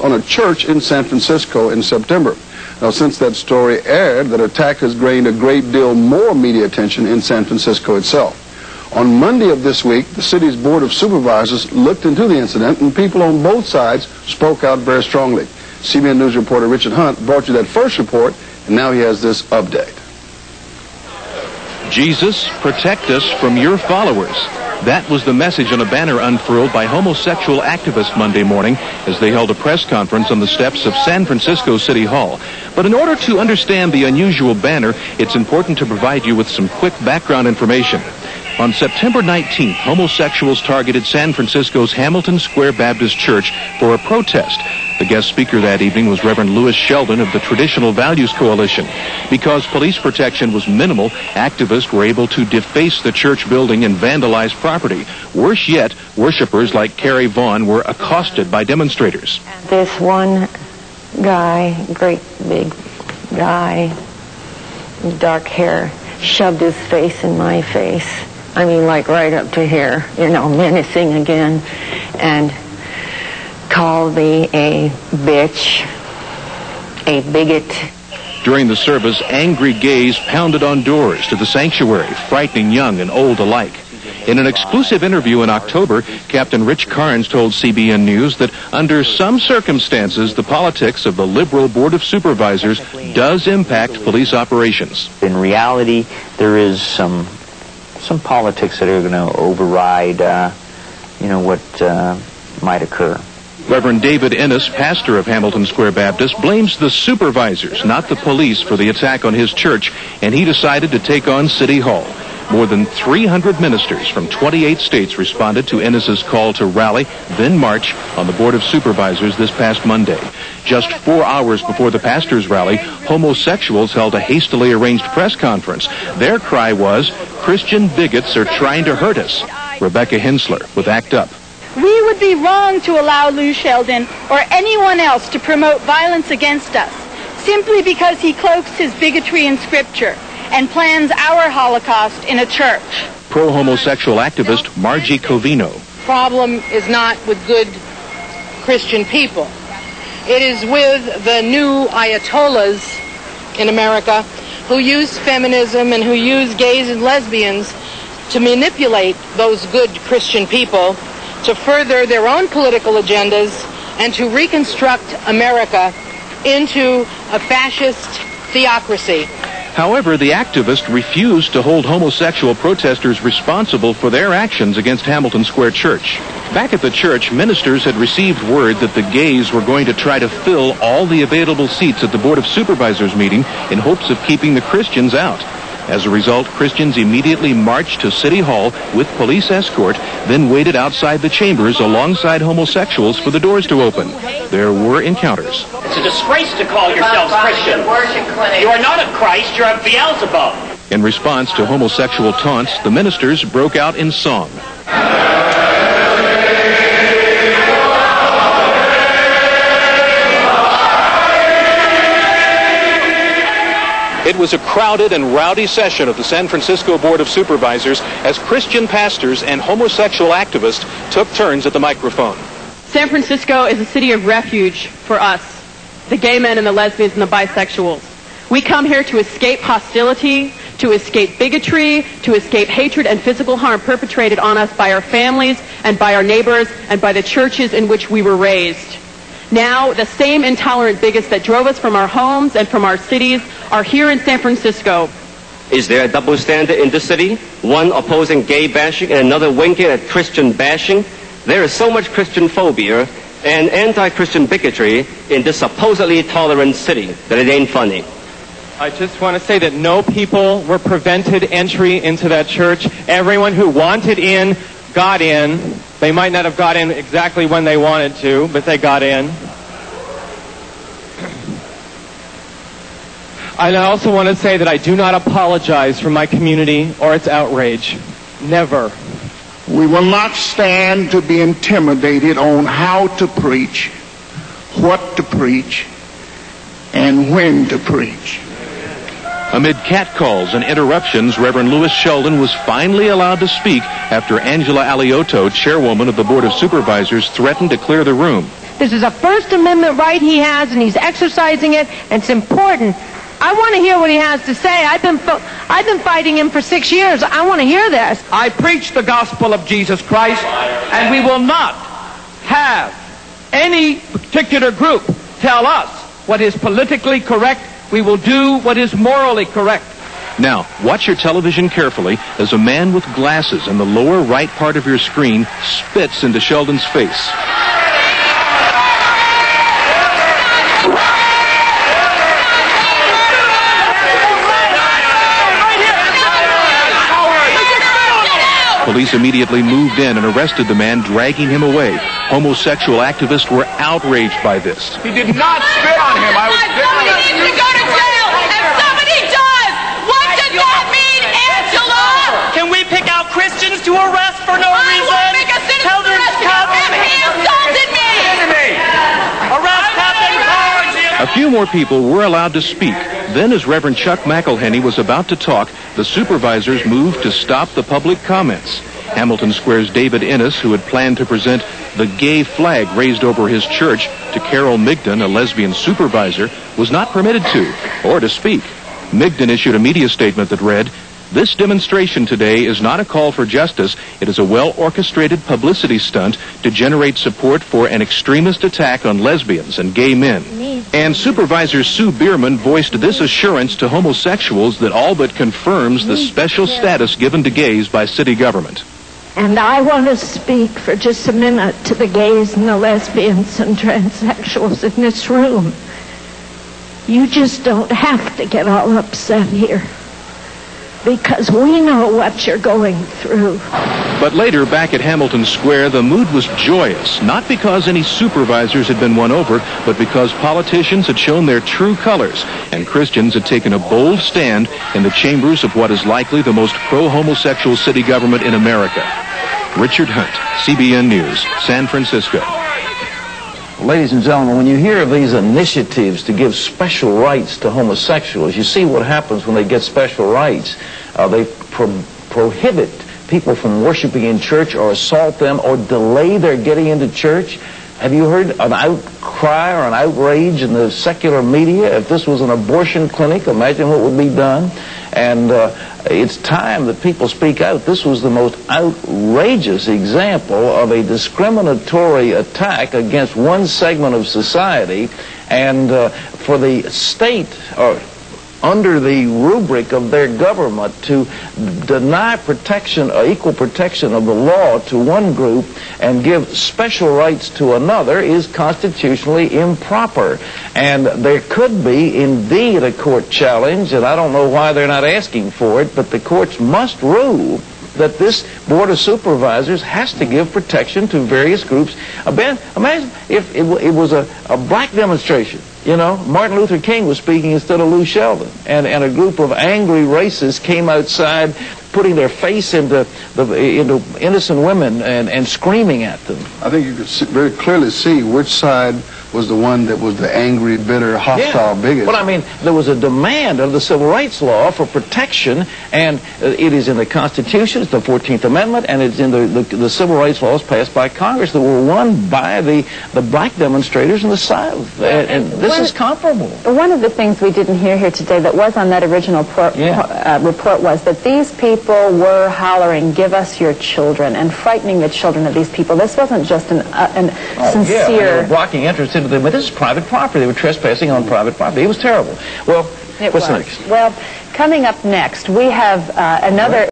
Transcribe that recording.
on a church in San Francisco in September. Now, since that story aired, that attack has gained a great deal more media attention in San Francisco itself. On Monday of this week, the city's Board of Supervisors looked into the incident, and people on both sides spoke out very strongly. CBN News reporter Richard Hunt brought you that first report, and now he has this update. Jesus, protect us from your followers. That was the message on a banner unfurled by homosexual activists Monday morning as they held a press conference on the steps of San Francisco City Hall. But in order to understand the unusual banner, it's important to provide you with some quick background information. On September 19th, homosexuals targeted San Francisco's Hamilton Square Baptist Church for a protest. The guest speaker that evening was Reverend Lewis Sheldon of the Traditional Values Coalition. Because police protection was minimal, activists were able to deface the church building and vandalize property. Worse yet, worshipers like Carrie Vaughn were accosted by demonstrators. This one guy, great big guy, dark hair, shoved his face in my face. I mean, like right up to here, you know, menacing again, and called me a bitch, a bigot. During the service, angry gays pounded on doors to the sanctuary, frightening young and old alike. In an exclusive interview in October, Captain Rich Carnes told CBN News that under some circumstances, the politics of the liberal Board of Supervisors does impact police operations. In reality, there is some politics that are going to override, what might occur. Reverend David Ennis, pastor of Hamilton Square Baptist, blames the supervisors, not the police, for the attack on his church, and he decided to take on City Hall. More than 300 ministers from 28 states responded to Ennis's call to rally, then march on the Board of Supervisors this past Monday. Just 4 hours before the pastors' rally, homosexuals held a hastily arranged press conference. Their cry was, "Christian bigots are trying to hurt us." Rebecca Hensler with ACT UP. We would be wrong to allow Lou Sheldon or anyone else to promote violence against us simply because he cloaks his bigotry in Scripture and plans our Holocaust in a church. Pro-homosexual activist Margie Covino. Problem is not with good Christian people. It is with the new Ayatollahs in America who use feminism and who use gays and lesbians to manipulate those good Christian people to further their own political agendas and to reconstruct America into a fascist theocracy. However, the activist refused to hold homosexual protesters responsible for their actions against Hamilton Square Church. Back at the church, ministers had received word that the gays were going to try to fill all the available seats at the Board of Supervisors meeting in hopes of keeping the Christians out. As a result, Christians immediately marched to City Hall with police escort, then waited outside the chambers alongside homosexuals for the doors to open. There were encounters. It's a disgrace to call yourselves Christian. You are not of Christ, you're of Beelzebub. In response to homosexual taunts, the ministers broke out in song. It was a crowded and rowdy session of the San Francisco Board of Supervisors as Christian pastors and homosexual activists took turns at the microphone. San Francisco is a city of refuge for us, the gay men and the lesbians and the bisexuals. We come here to escape hostility, to escape bigotry, to escape hatred and physical harm perpetrated on us by our families and by our neighbors and by the churches in which we were raised. Now, the same intolerant bigots that drove us from our homes and from our cities are here in San Francisco. Is there a double standard in this city? One opposing gay bashing and another winking at Christian bashing? There is so much Christian phobia and anti-Christian bigotry in this supposedly tolerant city that it ain't funny. I just want to say that no people were prevented entry into that church. Everyone who wanted in got in. They might not have got in exactly when they wanted to, but they got in. And I also want to say that I do not apologize for my community or its outrage. Never. We will not stand to be intimidated on how to preach, what to preach, and when to preach. Amid catcalls and interruptions, Reverend Lewis Sheldon was finally allowed to speak after Angela Alioto, chairwoman of the Board of Supervisors, threatened to clear the room. This is a First Amendment right he has, and he's exercising it, and it's important. I want to hear what he has to say. I've been fighting him for 6 years. I want to hear this. I preach the gospel of Jesus Christ, and we will not have any particular group tell us what is politically correct. We will do what is morally correct. Now, watch your television carefully as a man with glasses in the lower right part of your screen spits into Sheldon's face. Police immediately moved in and arrested the man, dragging him away. Homosexual activists were outraged by this. He did not spit on him. I was Somebody needs to go to jail, and somebody does. What does that mean, Angela? Can we pick out Christians to arrest for no reason? I won't make a citizen arrest him. He insulted me. Arrest Captain. A few more people were allowed to speak. Then, as Reverend Chuck McElhenney was about to talk, the supervisors moved to stop the public comments. Hamilton Square's David Innes, who had planned to present the gay flag raised over his church to Carol Migden, a lesbian supervisor, was not permitted to, or to speak. Migden issued a media statement that read, "This demonstration today is not a call for justice. It is a well-orchestrated publicity stunt to generate support for an extremist attack on lesbians and gay men." And Supervisor Sue Bierman voiced this assurance to homosexuals that all but confirms the special status given to gays by city government. And I want to speak for just a minute to the gays and the lesbians and transsexuals in this room. You just don't have to get all upset here, because we know what you're going through. But later, back at Hamilton Square, the mood was joyous, not because any supervisors had been won over, but because politicians had shown their true colors, and Christians had taken a bold stand in the chambers of what is likely the most pro-homosexual city government in America. Richard Hunt, CBN News, San Francisco. Ladies and gentlemen, when you hear of these initiatives to give special rights to homosexuals, you see what happens when they get special rights. They prohibit people from worshiping in church, or assault them, or delay their getting into church. Have you heard an outcry or an outrage in the secular media? If this was an abortion clinic, imagine what would be done. And it's time that people speak out. This was the most outrageous example of a discriminatory attack against one segment of society, and for the state, or under the rubric of their government, to deny protection, equal protection of the law to one group and give special rights to another is constitutionally improper. And there could be indeed a court challenge, and I don't know why they're not asking for it, but the courts must rule that this Board of Supervisors has to give protection to various groups. Imagine if it was a black demonstration. You know, Martin Luther King was speaking instead of Lou Sheldon, and a group of angry racists came outside, putting their face into innocent women and screaming at them. I think you could very clearly see which side was the one that was the angry, bitter, hostile bigot. Well, I mean, there was a demand of the Civil Rights Law for protection, and it is in the Constitution, it's the 14th Amendment, and it's in the Civil Rights Laws passed by Congress that were won by the black demonstrators in the South. And this is comparable. One of the things we didn't hear here today that was on that original report was that these people were hollering, "Give us your children," and frightening the children of these people. This wasn't just an sincere... Yeah, they were blocking entrance into them, but this is private property. They were trespassing on private property. It was terrible. Well, what's next? Well, coming up next, we have another...